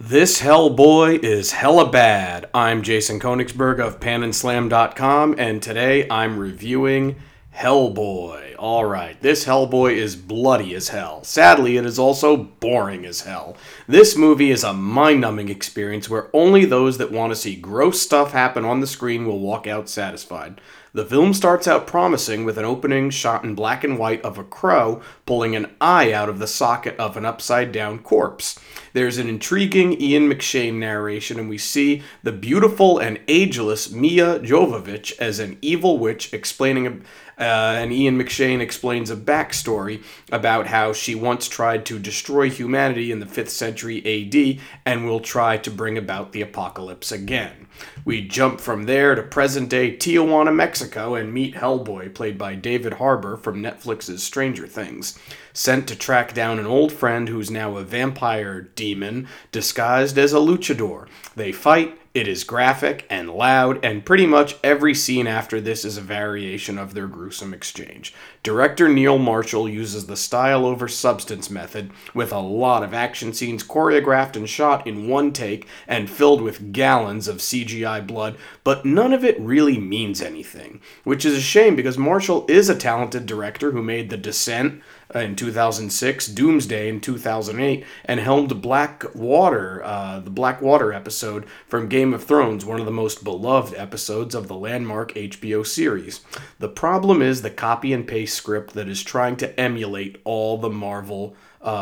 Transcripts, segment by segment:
This Hellboy is hella bad. I'm Jason Konigsberg of PanandSlam.com, and today I'm reviewing Hellboy. Alright, this Hellboy is bloody as hell. Sadly, it is also boring as hell. This movie is a mind-numbing experience where only those that want to see gross stuff happen on the screen will walk out satisfied. The film starts out promising with an opening shot in black and white of a crow pulling an eye out of the socket of an upside-down corpse. There's an intriguing Ian McShane narration, and we see the beautiful and ageless Mia Jovovich as an evil witch explaining and Ian McShane explains a backstory about how she once tried to destroy humanity in the 5th century AD and will try to bring about the apocalypse again. We jump from there to present-day Tijuana, Mexico, and meet Hellboy, played by David Harbour from Netflix's Stranger Things. Sent to track down an old friend who's now a vampire demon disguised as a luchador. They fight. It is graphic and loud, and pretty much every scene after this is a variation of their gruesome exchange. Director Neil Marshall uses the style over substance method, with a lot of action scenes choreographed and shot in one take and filled with gallons of CGI blood, but none of it really means anything. Which is a shame because Marshall is a talented director who made The Descent in 2006, Doomsday in 2008, and helmed the Blackwater episode from Game of Thrones, one of the most beloved episodes of the landmark HBO series. The problem is the copy and paste script that is trying to emulate all the Marvel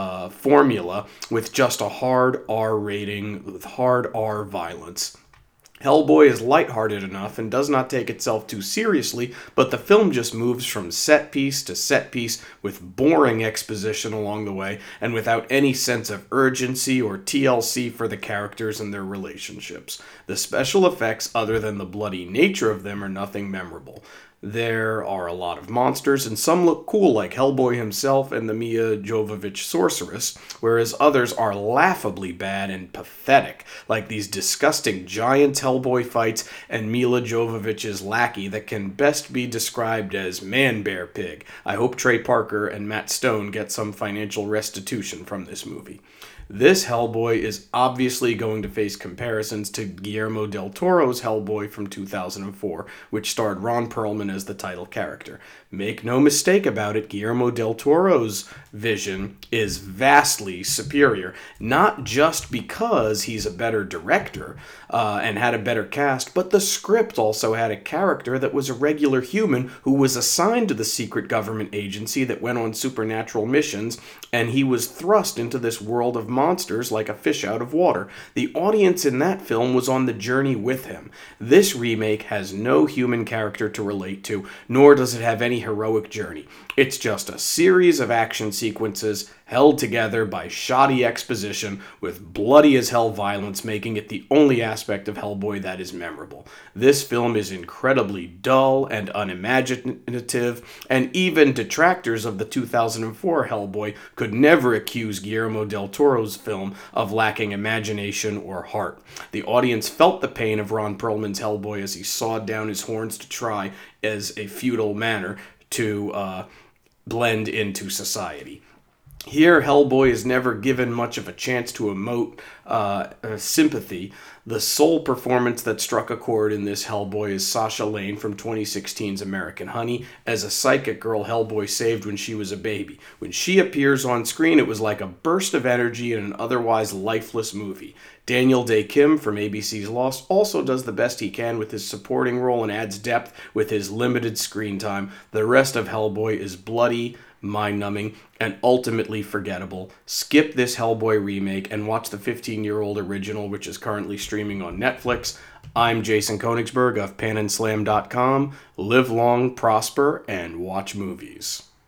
formula with just a hard R rating with hard R violence. Hellboy is lighthearted enough and does not take itself too seriously, but the film just moves from set piece to set piece with boring exposition along the way and without any sense of urgency or TLC for the characters and their relationships. The special effects, other than the bloody nature of them, are nothing memorable. There are a lot of monsters, and some look cool like Hellboy himself and the Mia Jovovich sorceress, whereas others are laughably bad and pathetic, like these disgusting giant Hellboy fights and Mila Jovovich's lackey that can best be described as Man-Bear-Pig. I hope Trey Parker and Matt Stone get some financial restitution from this movie. This Hellboy is obviously going to face comparisons to Guillermo del Toro's Hellboy from 2004, which starred Ron Perlman as the title character. Make no mistake about it, Guillermo del Toro's vision is vastly superior, not just because he's a better director and had a better cast, but the script also had a character that was a regular human who was assigned to the secret government agency that went on supernatural missions, and he was thrust into this world of monsters like a fish out of water. The audience in that film was on the journey with him. This remake has no human character to relate to, nor does it have any heroic journey. It's just a series of action sequences held together by shoddy exposition with bloody as hell violence, making it the only aspect of Hellboy that is memorable. This film is incredibly dull and unimaginative, and even detractors of the 2004 Hellboy could never accuse Guillermo del Toro's film of lacking imagination or heart. The audience felt the pain of Ron Perlman's Hellboy as he sawed down his horns to try, as a futile manner, to blend into society. Here, Hellboy is never given much of a chance to emote sympathy. The sole performance that struck a chord in this Hellboy is Sasha Lane from 2016's American Honey as a psychic girl Hellboy saved when she was a baby. When she appears on screen, it was like a burst of energy in an otherwise lifeless movie. Daniel Day Kim from ABC's Lost also does the best he can with his supporting role and adds depth with his limited screen time. The rest of Hellboy is bloody, mind-numbing, and ultimately forgettable. Skip this Hellboy remake and watch the 15-year-old original, which is currently streaming on Netflix. I'm Jason Konigsberg of PanandSlam.com. Live long, prosper, and watch movies.